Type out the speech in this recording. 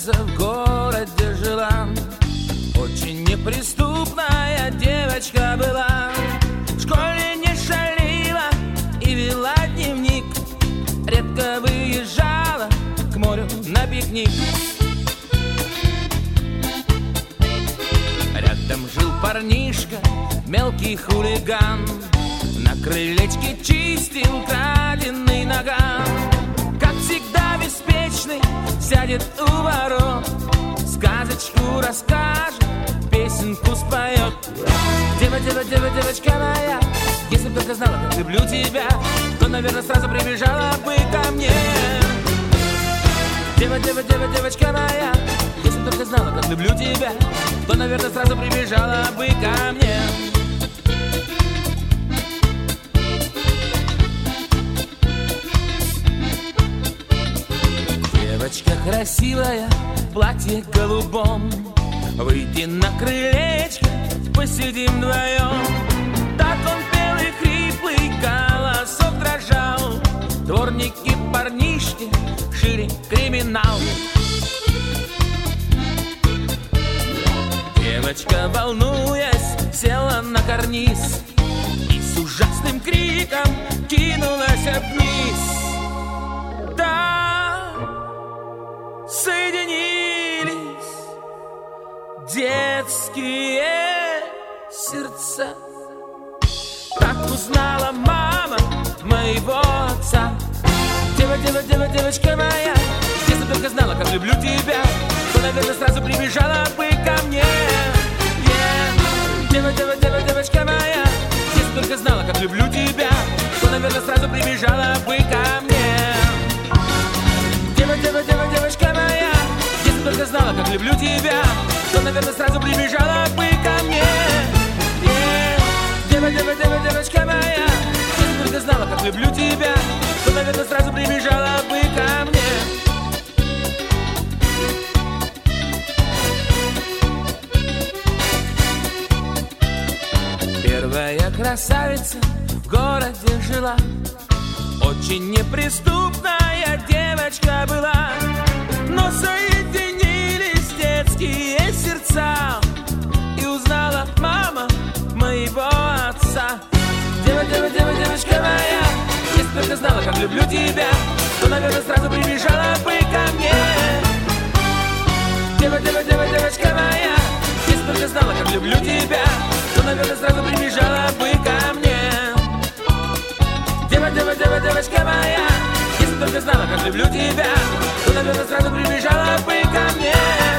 красавица в городе жила. Очень неприступная девочка была. В школе не шалила и вела дневник. Редко выезжала к морю на пикник. Рядом жил парнишка, мелкий хулиган. На крылечке чистил краденый наган. Как всегда беспечный, сядет у ворот, сказочку расскажет, песенку споет. Дева, дева, дева, девочка моя, если б только знала, как люблю тебя, то, наверное, сразу прибежала бы ко мне. Дева, дева, дева, девочка моя, если б только знала, как люблю тебя, то, наверное, сразу прибежала бы ко мне. Девочка красивая, платье голубом, выйди на крылечко, посидим вдвоем. Так он пел и хриплый голосок дрожал. Дворники, парнишки, шире криминал. Девочка, волнуясь, села на карниз и с ужасным криком кинулась вниз. Соединились детские сердца. Так узнала мама моего отца. Дева, дева, дева, девочка моя, если только знала, как люблю тебя, то, наверное, сразу прибежала бы ко мне. Дева, дева, дева, девочка моя, если только знала, как люблю тебя, то, наверное, сразу прибежала бы ко мне. Дева, дева, дева, девочка моя, если только знала, как люблю тебя, то, наверное, сразу прибежала бы ко мне. Дева, дева, дева, девочка моя, если только знала, как люблю тебя, то, наверное, сразу прибежала бы ко мне. Первая красавица в городе жила. Очень неприступная девочка была. Но соединились детские сердца, и узнала мама моего отца. Дева, дева, дева, девочка моя, если только знала, как люблю тебя, то, наверное, сразу прибежала бы ко мне. Дева, дева, дева, девочка моя, если только знала, как люблю тебя, то, наверное, сразу прибежала бы ко мне. Дева, дева, дева, девочка моя, если только знала, как люблю тебя, то, наверное, сразу прибежала бы ко мне.